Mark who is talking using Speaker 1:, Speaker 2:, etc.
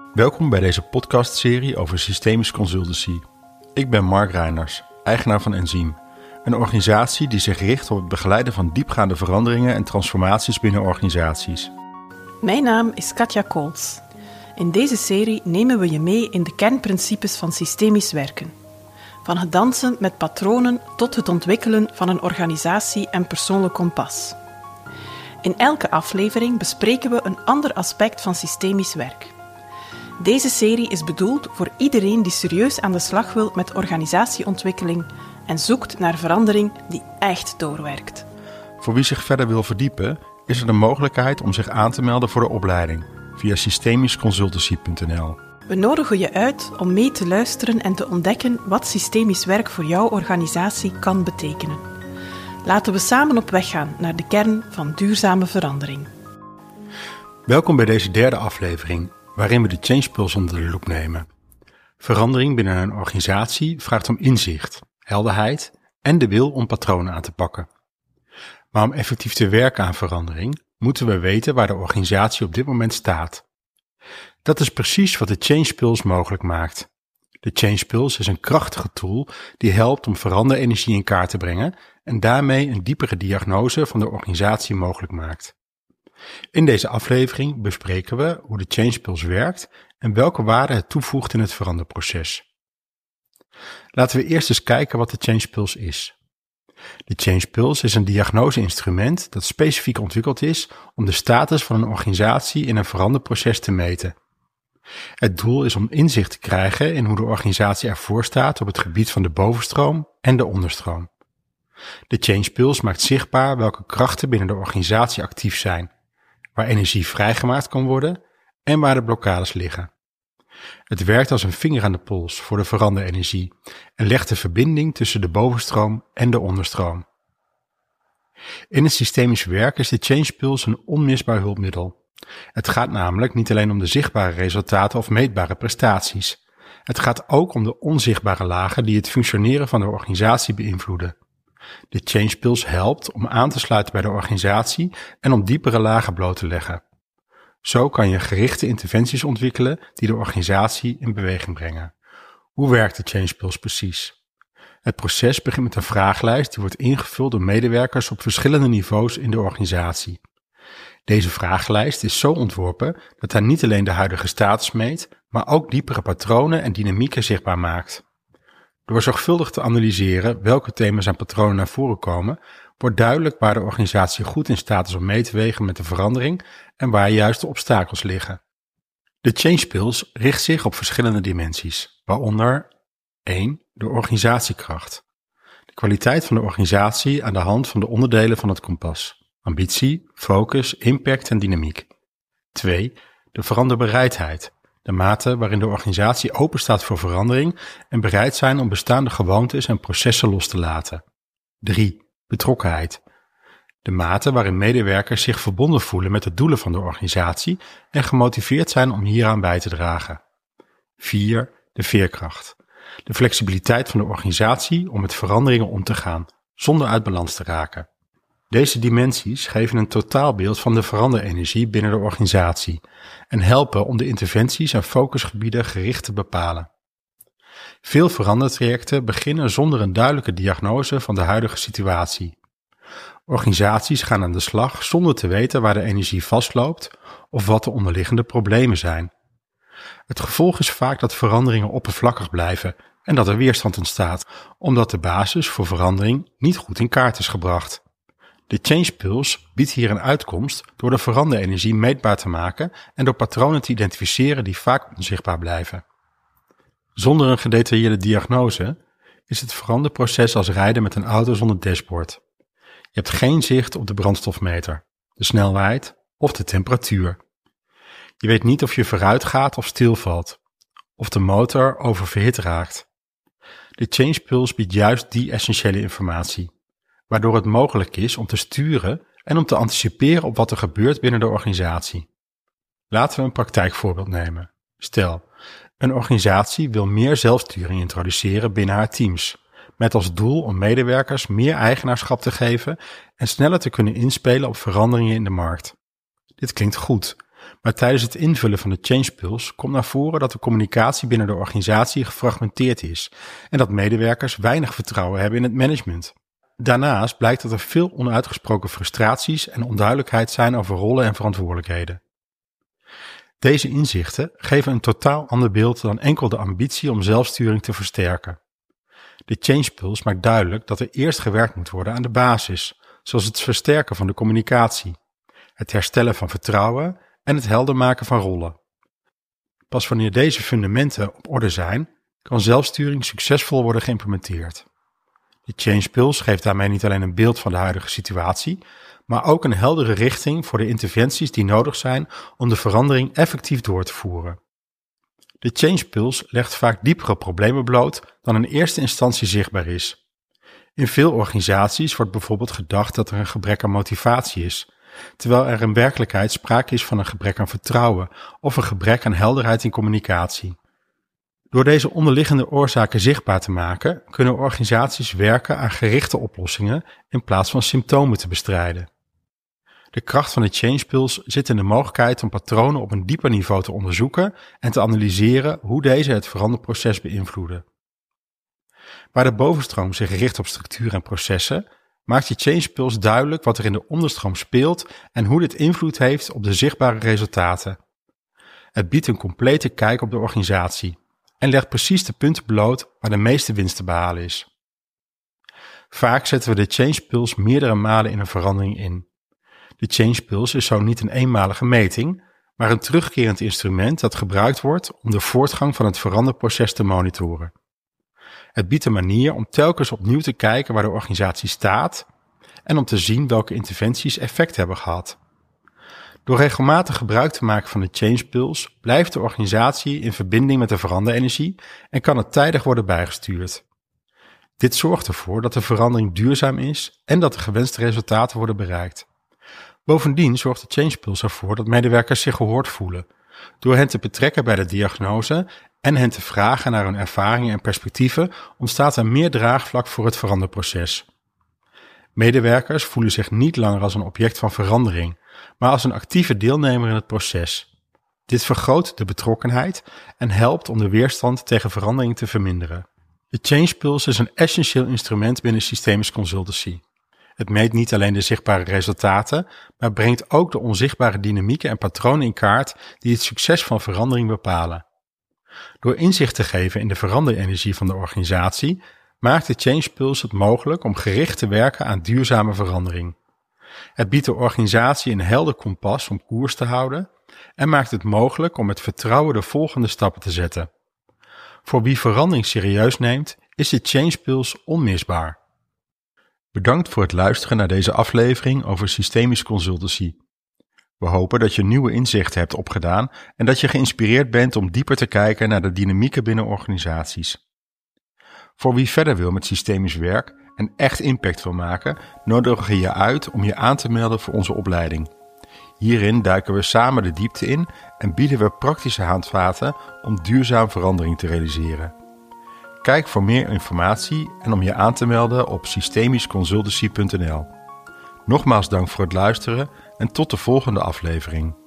Speaker 1: Welkom bij deze podcastserie over systemisch consultancy. Ik ben Mark Reiners, eigenaar van Enzym, een organisatie die zich richt op het begeleiden van diepgaande veranderingen en transformaties binnen organisaties.
Speaker 2: Mijn naam is Katja Kools. In deze serie nemen we je mee in de kernprincipes van systemisch werken. Van het dansen met patronen tot het ontwikkelen van een organisatie en persoonlijk kompas. In elke aflevering bespreken we een ander aspect van systemisch werk. Deze serie is bedoeld voor iedereen die serieus aan de slag wil met organisatieontwikkeling en zoekt naar verandering die echt doorwerkt.
Speaker 1: Voor wie zich verder wil verdiepen, is er de mogelijkheid om zich aan te melden voor de opleiding via systemischconsultancy.nl.
Speaker 2: We nodigen je uit om mee te luisteren en te ontdekken wat systemisch werk voor jouw organisatie kan betekenen. Laten we samen op weg gaan naar de kern van duurzame verandering.
Speaker 1: Welkom bij deze derde aflevering, waarin we de Change Pulse onder de loep nemen. Verandering binnen een organisatie vraagt om inzicht, helderheid en de wil om patronen aan te pakken. Maar om effectief te werken aan verandering, moeten we weten waar de organisatie op dit moment staat. Dat is precies wat de Change Pulse mogelijk maakt. De Change Pulse is een krachtige tool die helpt om veranderenergie in kaart te brengen en daarmee een diepere diagnose van de organisatie mogelijk maakt. In deze aflevering bespreken we hoe de Change Pulse werkt en welke waarde het toevoegt in het veranderproces. Laten we eerst eens kijken wat de Change Pulse is. De Change Pulse is een diagnoseinstrument dat specifiek ontwikkeld is om de status van een organisatie in een veranderproces te meten. Het doel is om inzicht te krijgen in hoe de organisatie ervoor staat op het gebied van de bovenstroom en de onderstroom. De Change Pulse maakt zichtbaar welke krachten binnen de organisatie actief zijn, waar energie vrijgemaakt kan worden en waar de blokkades liggen. Het werkt als een vinger aan de pols voor de veranderenergie en legt de verbinding tussen de bovenstroom en de onderstroom. In het systemisch werk is de Change Pulse een onmisbaar hulpmiddel. Het gaat namelijk niet alleen om de zichtbare resultaten of meetbare prestaties. Het gaat ook om de onzichtbare lagen die het functioneren van de organisatie beïnvloeden. De Change Pulse helpt om aan te sluiten bij de organisatie en om diepere lagen bloot te leggen. Zo kan je gerichte interventies ontwikkelen die de organisatie in beweging brengen. Hoe werkt de Change Pulse precies? Het proces begint met een vragenlijst die wordt ingevuld door medewerkers op verschillende niveaus in de organisatie. Deze vragenlijst is zo ontworpen dat hij niet alleen de huidige status meet, maar ook diepere patronen en dynamieken zichtbaar maakt. Door zorgvuldig te analyseren welke thema's en patronen naar voren komen, wordt duidelijk waar de organisatie goed in staat is om mee te wegen met de verandering en waar juist de obstakels liggen. De Change Pulse richt zich op verschillende dimensies, waaronder 1. De organisatiekracht. De kwaliteit van de organisatie aan de hand van de onderdelen van het kompas. Ambitie, focus, impact en dynamiek. 2. De veranderbereidheid. De mate waarin de organisatie openstaat voor verandering en bereid zijn om bestaande gewoontes en processen los te laten. 3. Betrokkenheid. De mate waarin medewerkers zich verbonden voelen met de doelen van de organisatie en gemotiveerd zijn om hieraan bij te dragen. 4. De veerkracht. De flexibiliteit van de organisatie om met veranderingen om te gaan, zonder uit balans te raken. Deze dimensies geven een totaalbeeld van de veranderenergie binnen de organisatie en helpen om de interventies en focusgebieden gericht te bepalen. Veel verandertrajecten beginnen zonder een duidelijke diagnose van de huidige situatie. Organisaties gaan aan de slag zonder te weten waar de energie vastloopt of wat de onderliggende problemen zijn. Het gevolg is vaak dat veranderingen oppervlakkig blijven en dat er weerstand ontstaat, omdat de basis voor verandering niet goed in kaart is gebracht. De Change Pulse biedt hier een uitkomst door de veranderenergie meetbaar te maken en door patronen te identificeren die vaak onzichtbaar blijven. Zonder een gedetailleerde diagnose is het veranderproces als rijden met een auto zonder dashboard. Je hebt geen zicht op de brandstofmeter, de snelheid of de temperatuur. Je weet niet of je vooruit gaat of stilvalt, of de motor oververhit raakt. De Change Pulse biedt juist die essentiële informatie, waardoor het mogelijk is om te sturen en om te anticiperen op wat er gebeurt binnen de organisatie. Laten we een praktijkvoorbeeld nemen. Stel, een organisatie wil meer zelfsturing introduceren binnen haar teams, met als doel om medewerkers meer eigenaarschap te geven en sneller te kunnen inspelen op veranderingen in de markt. Dit klinkt goed, Maar tijdens het invullen van de Change Pulse komt naar voren dat de communicatie binnen de organisatie gefragmenteerd is en dat medewerkers weinig vertrouwen hebben in het management. Daarnaast blijkt dat er veel onuitgesproken frustraties en onduidelijkheid zijn over rollen en verantwoordelijkheden. Deze inzichten geven een totaal ander beeld dan enkel de ambitie om zelfsturing te versterken. De Change Pulse maakt duidelijk dat er eerst gewerkt moet worden aan de basis, zoals het versterken van de communicatie, het herstellen van vertrouwen en het helder maken van rollen. Pas wanneer deze fundamenten op orde zijn, kan zelfsturing succesvol worden geïmplementeerd. De Change Pulse geeft daarmee niet alleen een beeld van de huidige situatie, maar ook een heldere richting voor de interventies die nodig zijn om de verandering effectief door te voeren. De Change Pulse legt vaak diepere problemen bloot dan in eerste instantie zichtbaar is. In veel organisaties wordt bijvoorbeeld gedacht dat er een gebrek aan motivatie is, terwijl er in werkelijkheid sprake is van een gebrek aan vertrouwen of een gebrek aan helderheid in communicatie. Door deze onderliggende oorzaken zichtbaar te maken, kunnen organisaties werken aan gerichte oplossingen in plaats van symptomen te bestrijden. De kracht van de Change Pulse zit in de mogelijkheid om patronen op een dieper niveau te onderzoeken en te analyseren hoe deze het veranderproces beïnvloeden. Waar de bovenstroom zich richt op structuur en processen, maakt de Change Pulse duidelijk wat er in de onderstroom speelt en hoe dit invloed heeft op de zichtbare resultaten. Het biedt een complete kijk op de organisatie en legt precies de punten bloot waar de meeste winst te behalen is. Vaak zetten we de Change Pulse meerdere malen in een verandering in. De Change Pulse is zo niet een eenmalige meting, maar een terugkerend instrument dat gebruikt wordt om de voortgang van het veranderproces te monitoren. Het biedt een manier om telkens opnieuw te kijken waar de organisatie staat en om te zien welke interventies effect hebben gehad. Door regelmatig gebruik te maken van de Change Pulse blijft de organisatie in verbinding met de veranderenergie en kan het tijdig worden bijgestuurd. Dit zorgt ervoor dat de verandering duurzaam is en dat de gewenste resultaten worden bereikt. Bovendien zorgt de Change Pulse ervoor dat medewerkers zich gehoord voelen, door hen te betrekken bij de diagnose en hen te vragen naar hun ervaringen en perspectieven ontstaat er meer draagvlak voor het veranderproces. Medewerkers voelen zich niet langer als een object van verandering, maar als een actieve deelnemer in het proces. Dit vergroot de betrokkenheid en helpt om de weerstand tegen verandering te verminderen. De Change Pulse is een essentieel instrument binnen systemisch consultancy. Het meet niet alleen de zichtbare resultaten, maar brengt ook de onzichtbare dynamieken en patronen in kaart die het succes van verandering bepalen. Door inzicht te geven in de veranderenergie van de organisatie, maakt de Change Pulse het mogelijk om gericht te werken aan duurzame verandering. Het biedt de organisatie een helder kompas om koers te houden en maakt het mogelijk om met vertrouwen de volgende stappen te zetten. Voor wie verandering serieus neemt, is de Change Pulse onmisbaar. Bedankt voor het luisteren naar deze aflevering over systemisch consultancy. We hopen dat je nieuwe inzichten hebt opgedaan en dat je geïnspireerd bent om dieper te kijken naar de dynamieken binnen organisaties. Voor wie verder wil met systemisch werk en echt impact wil maken, nodigen we je uit om je aan te melden voor onze opleiding. Hierin duiken we samen de diepte in en bieden we praktische handvaten om duurzaam verandering te realiseren. Kijk voor meer informatie en om je aan te melden op systemischconsultancy.nl. Nogmaals dank voor het luisteren en tot de volgende aflevering.